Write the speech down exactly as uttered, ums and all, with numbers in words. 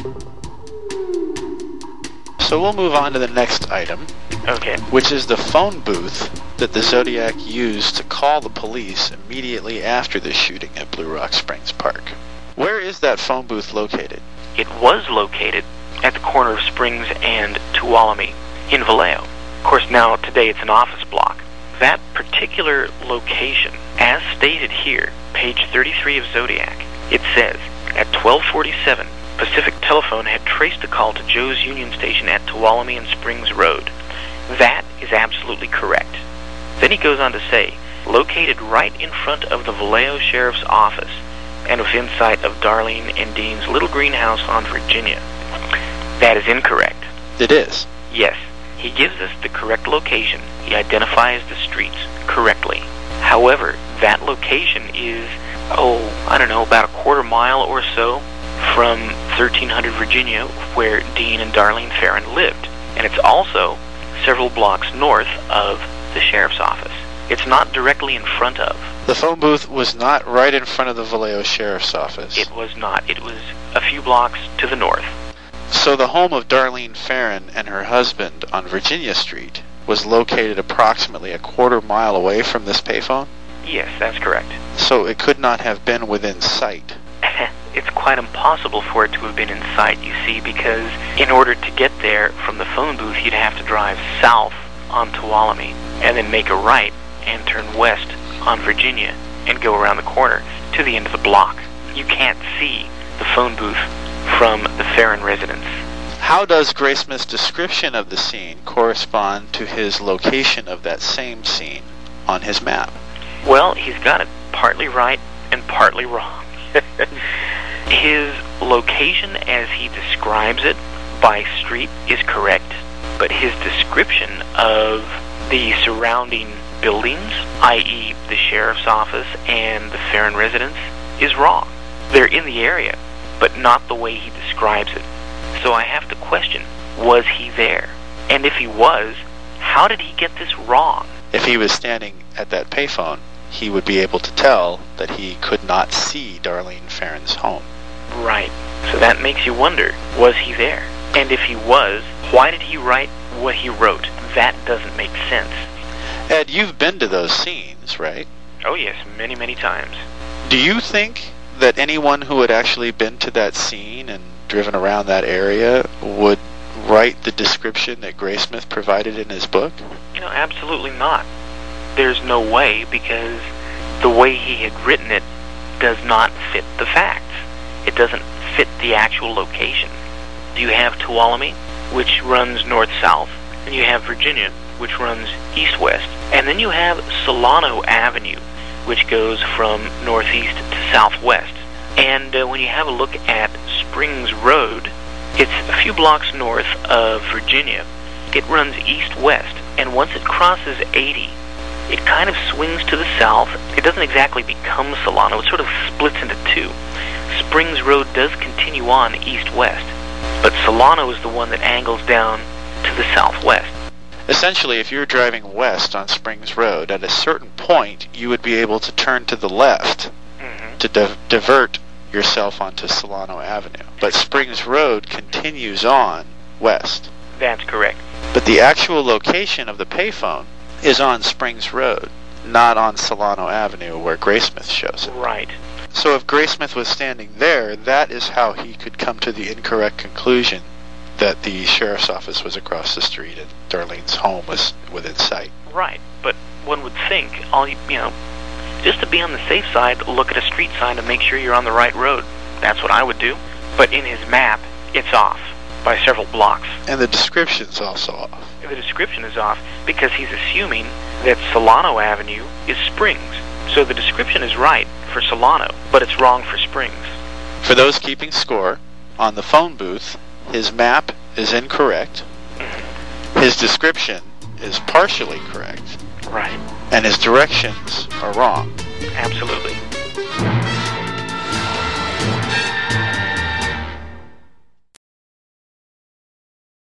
So we'll move on to the next item. Okay. Which is the phone booth that the Zodiac used to call the police immediately after the shooting at Blue Rock Springs Park. Where is that phone booth located? It was located at the corner of Springs and Tuolumne in Vallejo. Of course, now, today, it's an office block. That particular location, as stated here, page thirty-three of Zodiac, it says, at twelve forty-seven, Pacific Telephone had traced the call to Joe's Union Station at Tuolumne and Springs Road. That is absolutely correct. Then he goes on to say, located right in front of the Vallejo Sheriff's Office and within sight of Darlene and Dean's little greenhouse on Virginia. That is incorrect. It is? Yes. He gives us the correct location. He identifies the streets correctly. However, that location is, oh, I don't know, about a quarter mile or so from thirteen hundred Virginia, where Dean and Darlene Ferrin lived. And it's also several blocks north of the sheriff's office. It's not directly in front of. The phone booth was not right in front of the Vallejo Sheriff's Office. It was not. It was a few blocks to the north. So the home of Darlene Ferrin and her husband on Virginia Street was located approximately a quarter mile away from this payphone? Yes, that's correct. So it could not have been within sight. It's quite impossible for it to have been in sight, you see, because in order to get there from the phone booth, you'd have to drive south on Tuolumne and then make a right and turn west on Virginia and go around the corner to the end of the block. You can't see the phone booth from the Ferrin residence. How does Graysmith's description of the scene correspond to his location of that same scene on his map? Well, he's got it partly right and partly wrong. His location as he describes it by street is correct, but his description of the surrounding buildings, that is the sheriff's office and the Ferrin residence, is wrong. They're in the area, but not the way he describes it. So I have to question, was he there? And if he was, how did he get this wrong? If he was standing at that payphone, he would be able to tell that he could not see Darlene Ferrin's home. Right. So that makes you wonder, was he there? And if he was, why did he write what he wrote? That doesn't make sense. Ed, you've been to those scenes, right? Oh yes, many, many times. Do you think that anyone who had actually been to that scene and driven around that area would write the description that Graysmith provided in his book? You know, absolutely not. There's no way, because the way he had written it does not fit the facts. It doesn't fit the actual location. You have Tuolumne, which runs north-south, and you have Virginia, which runs east-west. And then you have Solano Avenue, which goes from northeast to southwest. And uh, when you have a look at Springs Road, it's a few blocks north of Virginia. It runs east-west, and once it crosses eighty, it kind of swings to the south. It doesn't exactly become Solano. It sort of splits into two. Springs Road does continue on east-west, but Solano is the one that angles down to the southwest. Essentially, if you're driving west on Springs Road, at a certain point, you would be able to turn to the left mm-hmm. to di- divert yourself onto Solano Avenue. But Springs Road continues on west. That's correct. But the actual location of the payphone is on Springs Road, not on Solano Avenue where Graysmith shows it. Right. So if Graysmith was standing there, that is how he could come to the incorrect conclusion that the sheriff's office was across the street and Darlene's home was within sight. Right, but one would think, all you, you know, just to be on the safe side, look at a street sign to make sure you're on the right road. That's what I would do. But in his map, it's off by several blocks. And the description's also off. The description is off because he's assuming that Solano Avenue is Springs. So the description is right for Solano, but it's wrong for Springs. For those keeping score, on the phone booth, his map is incorrect. His description is partially correct. Right. And his directions are wrong. Absolutely.